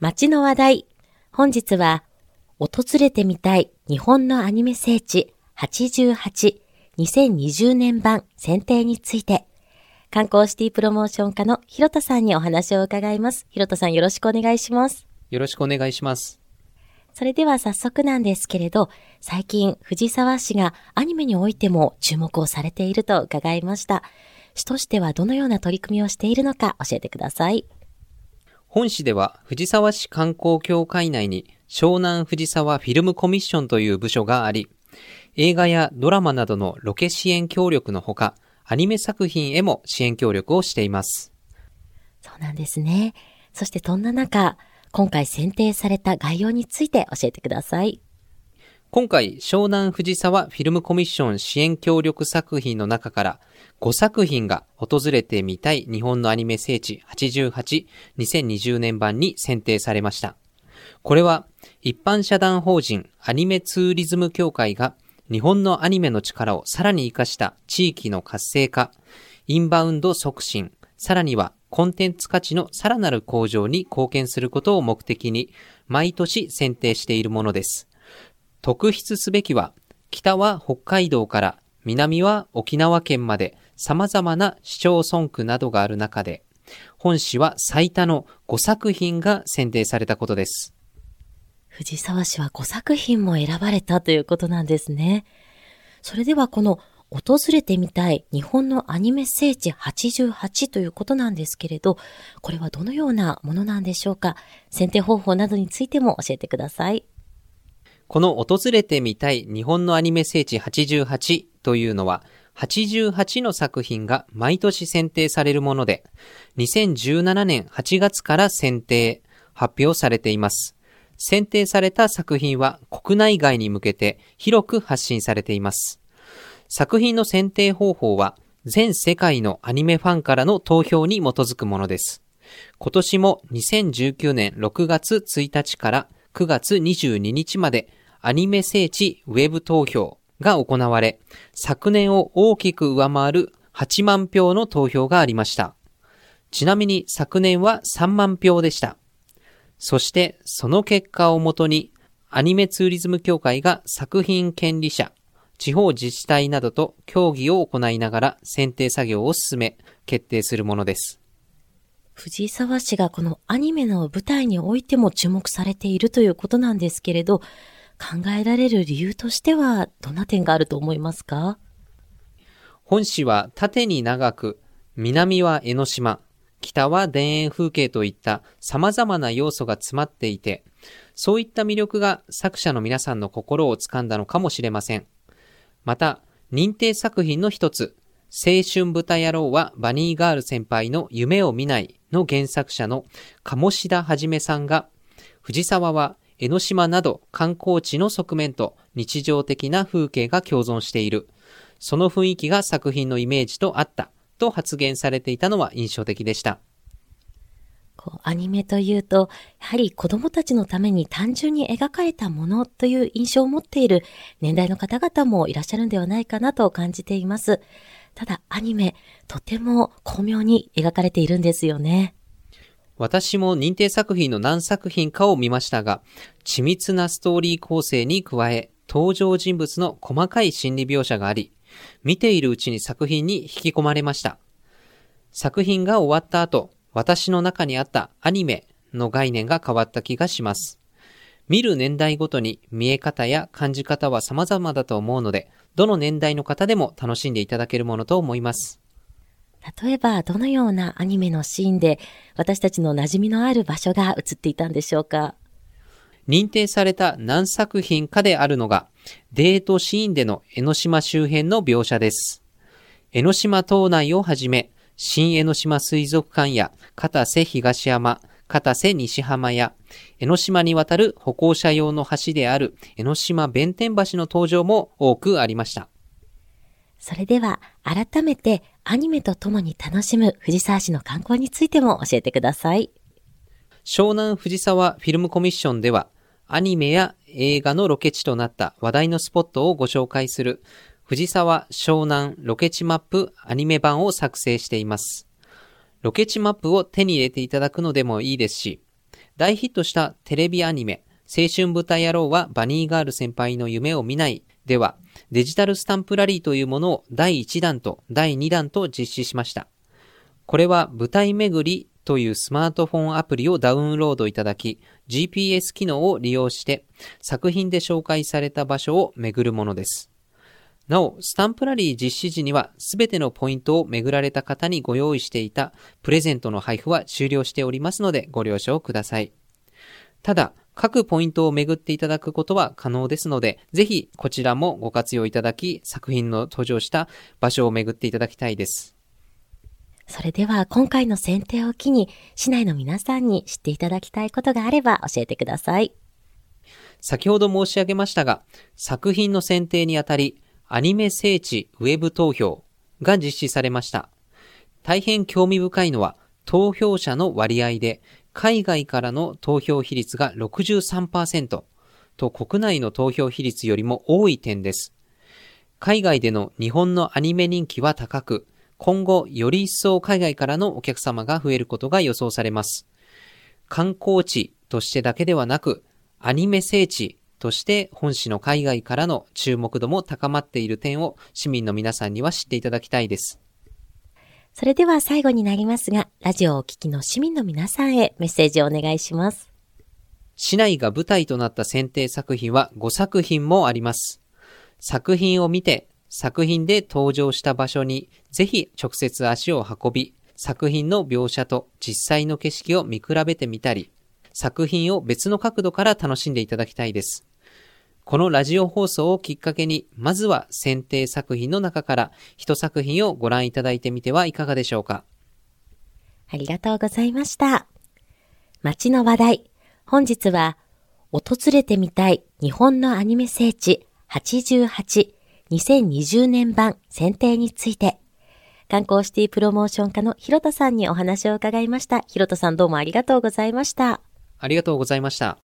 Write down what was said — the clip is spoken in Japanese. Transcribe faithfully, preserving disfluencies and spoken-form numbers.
街の話題。本日は、訪れてみたい日本のアニメ聖地はちじゅうはち、にせんにじゅうねん版選定について、観光シティプロモーション課の広田さんにお話を伺います。広田さん、よろしくお願いします。 よろしくお願いします。 それでは早速なんですけれど、最近藤沢市がアニメにおいても注目をされていると伺いました。市としてはどのような取り組みをしているのか教えてください。 本市では藤沢市観光協会内に湘南藤沢フィルムコミッションという部署があり、映画やドラマなどのロケ支援協力のほか、アニメ作品へも支援協力をしています。 そうなんですね。そしてそんな中、今回選定された概要について教えてください。 今回、湘南藤沢フィルムコミッション支援協力作品の中からごさく品が訪れてみたい日本のアニメ聖地はちじゅうはち、にせんにじゅうねん版に選定されました。これは一般社団法人アニメツーリズム協会が日本のアニメの力をさらに生かした地域の活性化、インバウンド促進、さらにはコンテンツ価値のさらなる向上に貢献することを目的に毎年選定しているものです。特筆すべきは、北は北海道から南は沖縄県まで様々な市町村区などがある中で、本市は最多のごさく品が選定されたことです。 藤沢市はごさく品も選ばれたということなんですね。それではこの訪れてみたい日本のアニメ聖地はちじゅうはちということなんですけれど、これはどのようなものなんでしょうか。選定方法などについても教えてください。 この訪れてみたい日本のアニメ聖地はちじゅうはちというのは、はちじゅうはちの作品が毎年選定されるもので、にせんじゅうななねんはちがつから選定、発表されています。選定された作品は国内外に向けて広く発信されています。作品の選定方法は全世界のアニメファンからの投票に基づくものです。今年もにせんじゅうきゅうねんろくがつついたちからくがつにじゅうににちまでアニメ聖地ウェブ投票が行われ、昨年を大きく上回るはちまんひょうの投票がありました。ちなみに昨年はさんまんひょうでした。そしてその結果をもとにアニメツーリズム協会が作品権利者、地方自治体などと協議を行いながら選定作業を進め決定するものです。 藤沢市がこのアニメの舞台においても注目されているということなんですけれど、考えられる理由としてはどんな点があると思いますか？ 本市は縦に長く、南は江ノ島、北は田園風景といった様々な要素が詰まっていて、そういった魅力が作者の皆さんの心を掴んだのかもしれません。また、認定作品の一つ、青春豚野郎はバニーガール先輩の夢を見ないの原作者の鴨志田はじめさんが、藤沢は江ノ島など観光地の側面と日常的な風景が共存している。その雰囲気が作品のイメージと合ったと発言されていたのは印象的でした。 こうアニメというと、やはり子供たちのために単純に描かれたものという印象を持っている年代の方々もいらっしゃるんではないかなと感じています。ただアニメ、とても巧妙に描かれているんですよね。 私も認定作品の何作品かを見ましたが、緻密なストーリー構成に加え、登場人物の細かい心理描写があり、見ているうちに作品に引き込まれました。作品が終わった後、私の中にあったアニメの概念が変わった気がします。見る年代ごとに見え方や感じ方は様々だと思うので、どの年代の方でも楽しんでいただけるものと思います。 例えばどのようなアニメのシーンで私たちの馴染みのある場所が映っていたんでしょうか？ 認定された何作品かであるのが、デートシーンでの江ノ島周辺の描写です。江ノ島島内をはじめ、新江ノ島水族館や片瀬東山、片瀬西浜や、江ノ島に渡る歩行者用の橋である江ノ島弁天橋の登場も多くありました。 それでは改めてアニメとともに楽しむ藤沢市の観光についても教えてください。 湘南藤沢フィルムコミッションでは、アニメや映画のロケ地となった話題のスポットをご紹介する藤沢湘南ロケ地マップアニメ版を作成しています。ロケ地マップを手に入れていただくのでもいいですし、 大ヒットしたテレビアニメ、青春豚野郎はバニーガール先輩の夢を見ないでは、デジタルスタンプラリーというものをだいいちだんとだいにだんと実施しました。これは舞台巡りというスマートフォンアプリをダウンロードいただき、ジーピーエス 機能を利用して作品で紹介された場所を巡るものです。なお、スタンプラリー実施時にはすべてのポイントを巡られた方にご用意していたプレゼントの配布は終了しておりますのでご了承ください。ただ、各ポイントを巡っていただくことは可能ですので、ぜひこちらもご活用いただき、作品の登場した場所を巡っていただきたいです。 それでは今回の選定を機に、市内の皆さんに知っていただきたいことがあれば教えてください。 先ほど申し上げましたが、作品の選定にあたり、アニメ聖地ウェブ投票が実施されました。大変興味深いのは、投票者の割合で、海外からの投票比率が ろくじゅうさんパーセント と国内の投票比率よりも多い点です。海外での日本のアニメ人気は高く、今後より一層海外からのお客様が増えることが予想されます。観光地としてだけではなく、アニメ聖地として本市の海外からの注目度も高まっている点を市民の皆さんには知っていただきたいです。 それでは最後になりますが、ラジオをお聞きの市民の皆さんへメッセージをお願いします。 市内が舞台となった選定作品はごさくひんもあります。作品を見て、作品で登場した場所にぜひ直接足を運び、作品の描写と実際の景色を見比べてみたり、作品を別の角度から楽しんでいただきたいです。このラジオ放送をきっかけに、まずは選定作品の中から一作品をご覧いただいてみてはいかがでしょうか。 ありがとうございました。街の話題。本日は、訪れてみたい日本のアニメ聖地はちじゅうはち、にせんにじゅうねん版選定について、観光シティプロモーション課の広田さんにお話を伺いました。広田さんどうもありがとうございました。 ありがとうございました。